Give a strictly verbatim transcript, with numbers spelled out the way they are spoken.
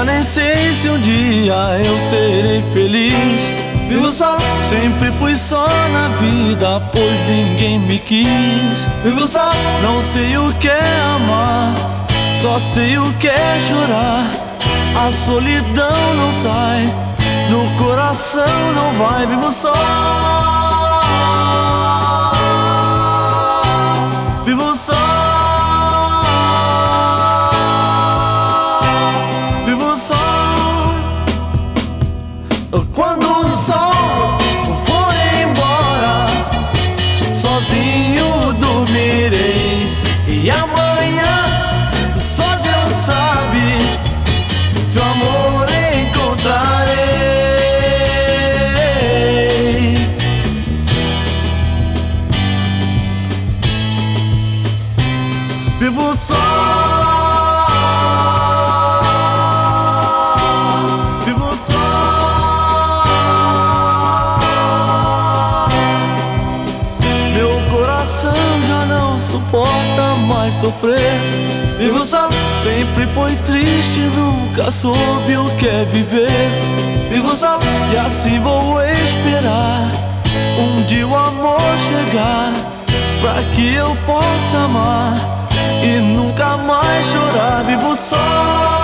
Já nem sei se um dia eu serei feliz. Vivo só, sempre fui só na vida, pois ninguém me quis. Vivo só, não sei o que é amar, só sei o que é chorar. A solidão não sai, do coração não vai. Vivo só, vivo só, vivo só. Quando o sol for embora, sozinho dormirei. E amanhã só Deus sabe se o amor encontrarei. Vivo só, vivo só. Meu coração já não suporta mais sofrer. Vivo só, sempre foi triste, nunca soube o que é viver. Vivo só, e assim vou esperar um dia o amor chegar, pra que eu possa amar e nunca mais chorar. Vivo só.